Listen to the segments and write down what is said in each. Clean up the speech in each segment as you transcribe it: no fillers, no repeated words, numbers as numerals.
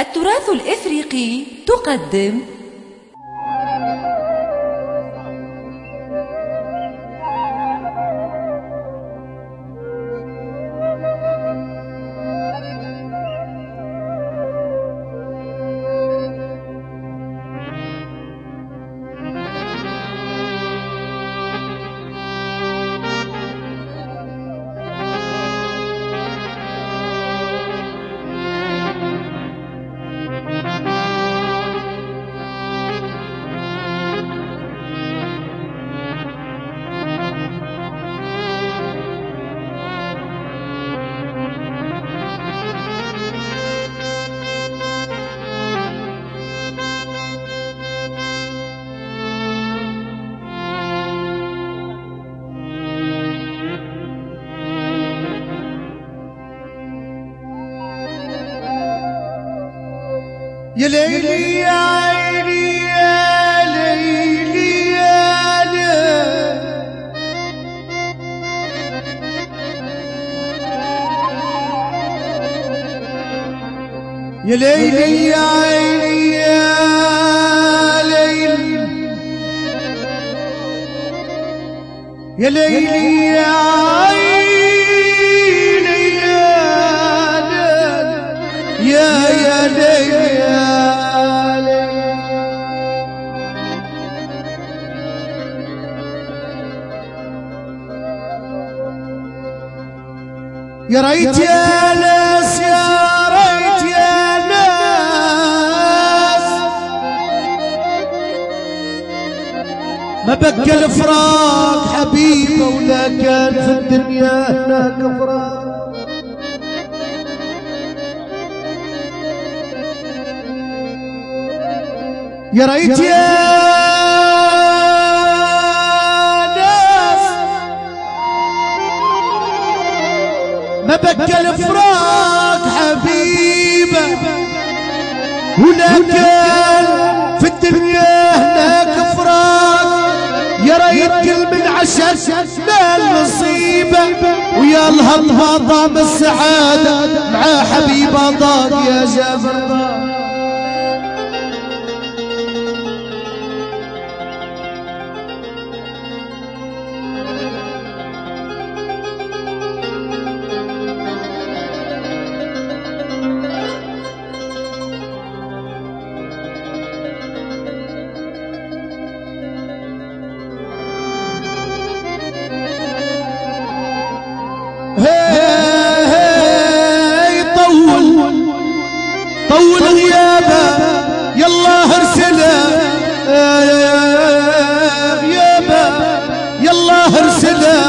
التراث الإفريقي تقدم يا ليلي يا عيني يا ليلي يا ليلي يا عيني يا ليلي يا ليلي يا عيني يا ليلي يا ريت يا ناس يا ريت يا ناس ما بكى الفراق حبيبه ولا كان في الدنيا هناك فراق يا ريت يا ما بكى الفراق حبيبه ولا كان في الدنيا هناك فراق يا ريت كل من عشر نال نصيبه ويا الهضمه ضام السعاده مع حبيبه ضاق يا جابر ضاق طول غيابه يلا ارسله غيابه يلا ارسله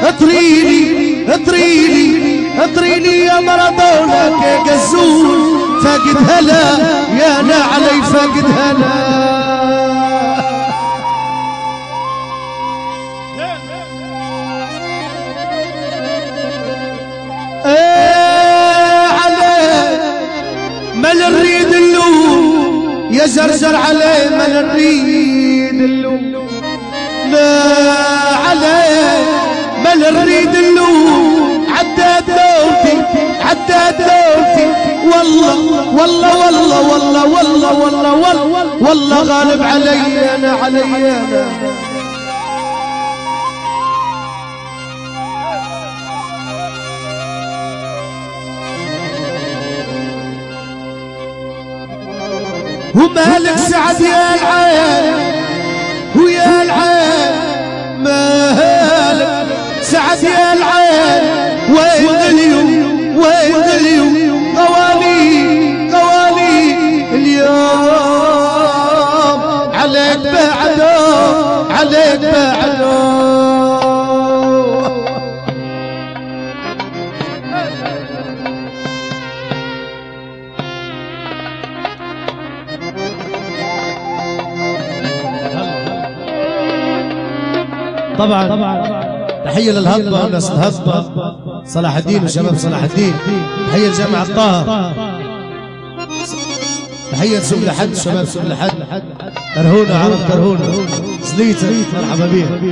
اطريني يا مرضونك يا قزول فاقد هلا يا نعلي فاقد هلا مل الريد اللوم يا زرزر عليه مل الريد اللوم لا عليه مل الريد اللوم عداد دولتي والله غالب علي انا ومالك سعد يا العين ويا العين مالك سعد يا العين وين اليوم قواني اليوم عليك بعده طبعا تحية للهضبة وناس الهضبة صلاح الدين وشباب صلاح الدين، تحية لجامعة طه، تحية سوق لحد شباب سوق لحد كرهونة عرب كرهونة سليتة مرحبا بيها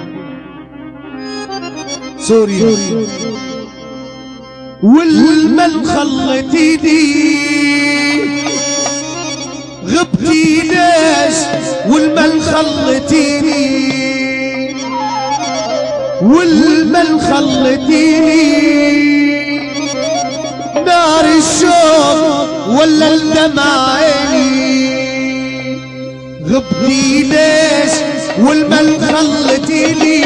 سوريا والمن خلت ايدي خلتيني والمن خلتيني نار الشوق ولا الدمع عيني غبتي ليش والمن خلتيني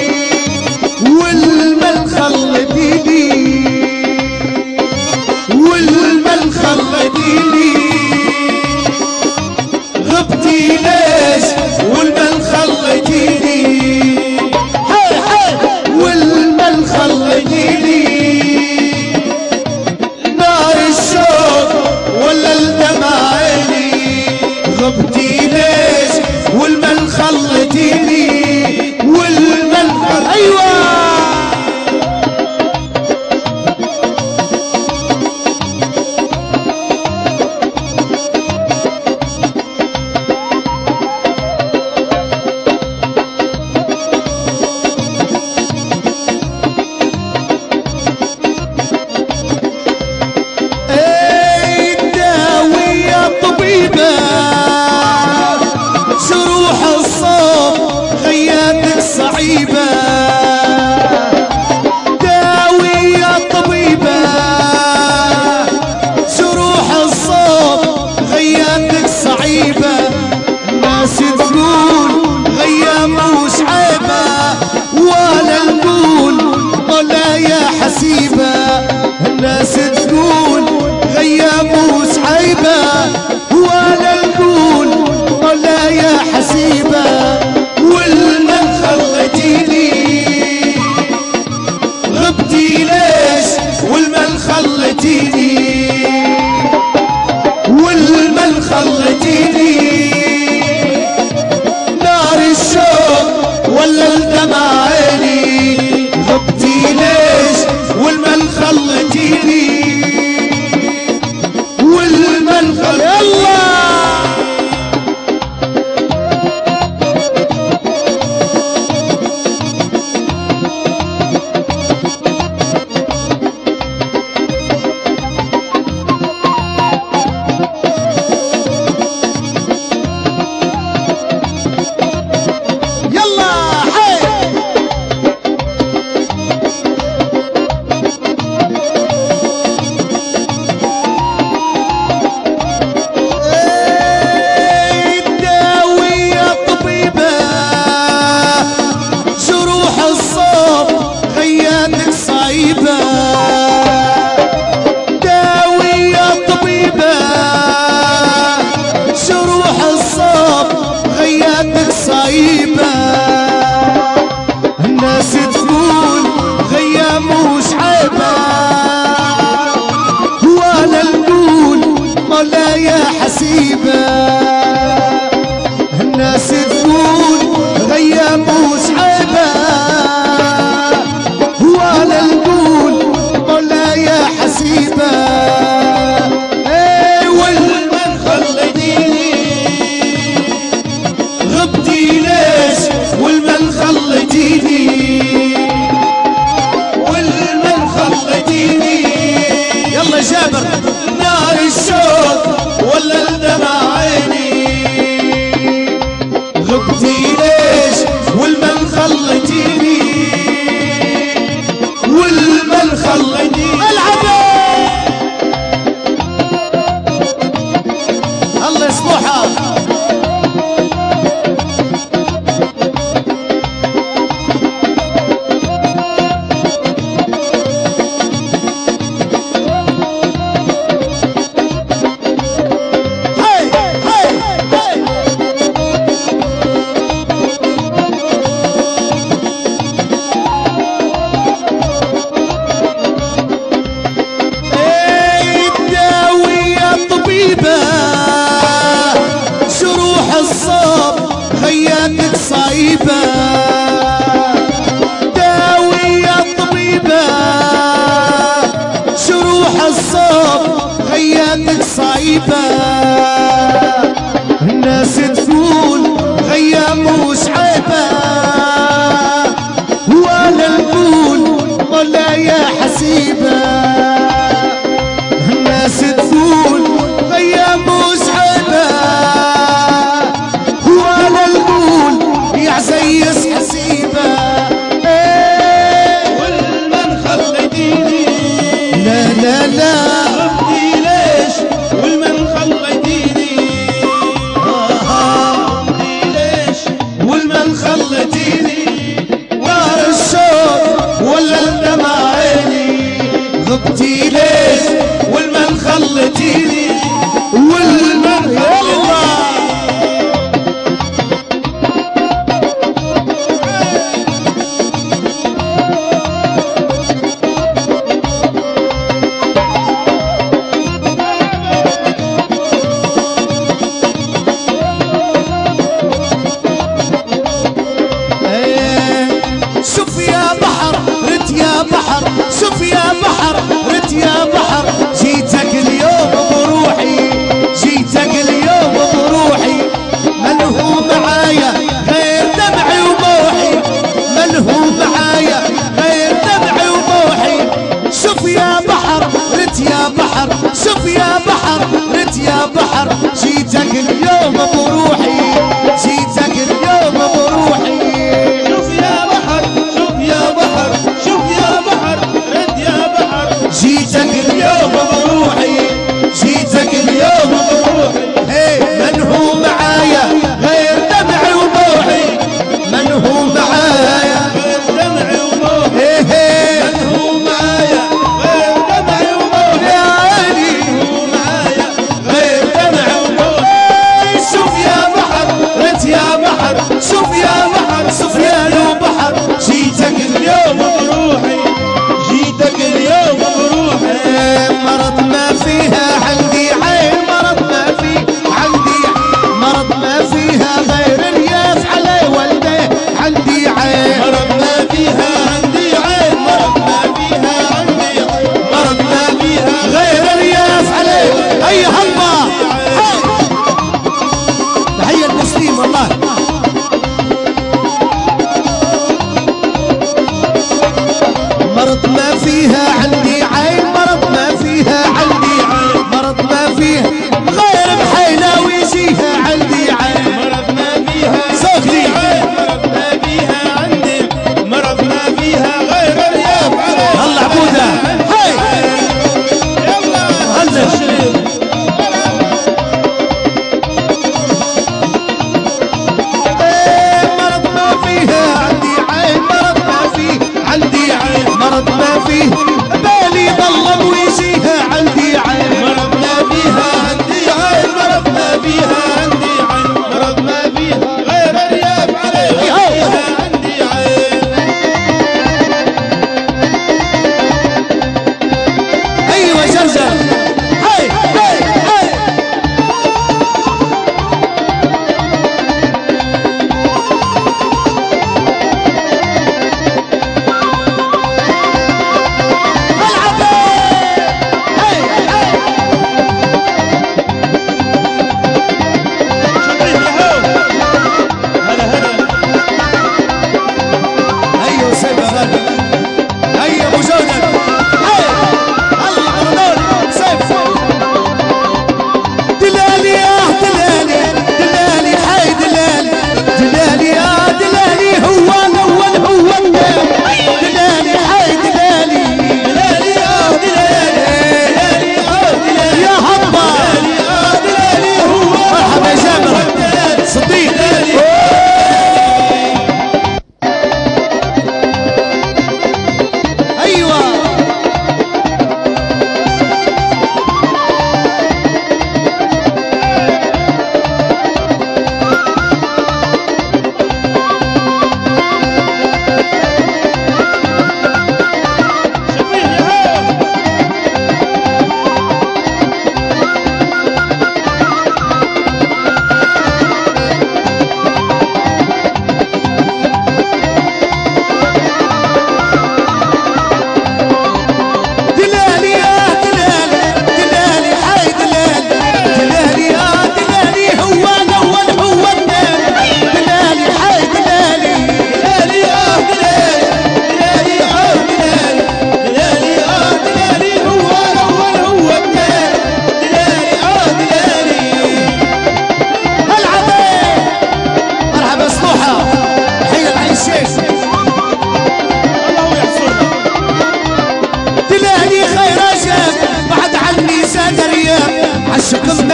والمن خلتيني والمن خلتيني غبتي ليش والمن خلتيني والمن خلتيني نار الشوق ولا الدمع عيني غبتي ليش والمن خلتيني والمن ايوه صعيبة داوي يا طبيبة جروح الصوت غياتك صعيبة الناس تقول غيا مش عيبة ولا نقول ولا يا حسيبة الناس تقول غيا مش عيبة ولا نقول ولا يا حسيبة والمن خلتيني غبتي ليش والمن خلتيني والمن خلتيني نار الشوق ولا الدمع عيني غبتي ليش والمن خلتيني والمن خلتيني داوي يا طبيبة جروح الصوت غياتك صعيبة الناس تقول غيا مش عيبة ولا نقول ولا يا حسيبة الناس تقول غيا مش عيبة ولا نقول ولا يا حسيبة ايه والمن خلتيني غبتي ليش والمن خلتيني والمن خلتيني يلا جابر نار الشوق ولا الدمع عيني غبتي ليش والمن خلتيني والمن خلتيني العبي الله يصلحها جروح الصوت غياتك صعيبة داوي يا طبيبة جروح الصوت غياتك صعيبة الناس تقول غيا مش عيبة ولا نقول ولا يا حسيبة الناس تقول غيا مش عيبة ولا نقول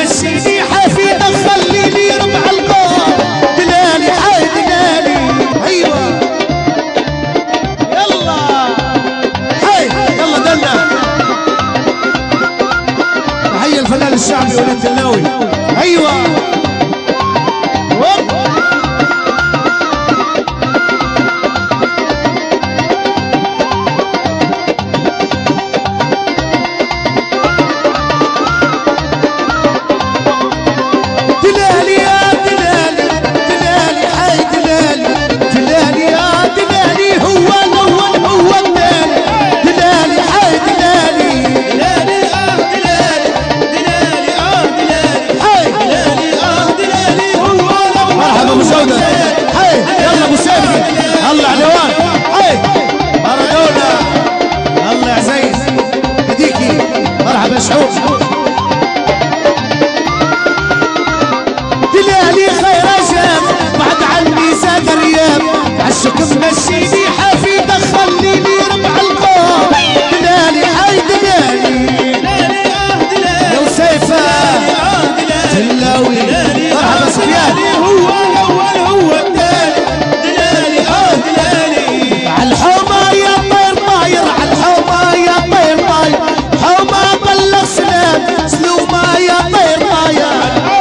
مشيني حافي دخليني ربع القار دلالي حي دلالي ايوه يلا حي يلا دلنا تحية الفنان الشعبي وليد الناوي ايوه دلالي خير جاب بعد عني زاد رياب عالشكم مشيني حافي دخليني ربع القار دلالي حي دلالي يا وسيفة دلاوي مرحبا سفيان هو الاول هو الثاني دلالي دلالي عالحومة يا طير طاير عالحومة يا طير طاير حومة بلغ سلام سلومة يا طير طاير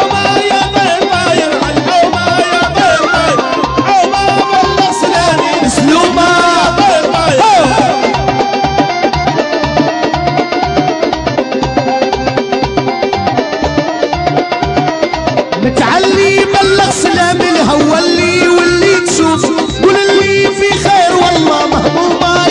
متعلي بلغ سلام الهوى اللي واللي تشوف قول اللي في خير والله مهمومه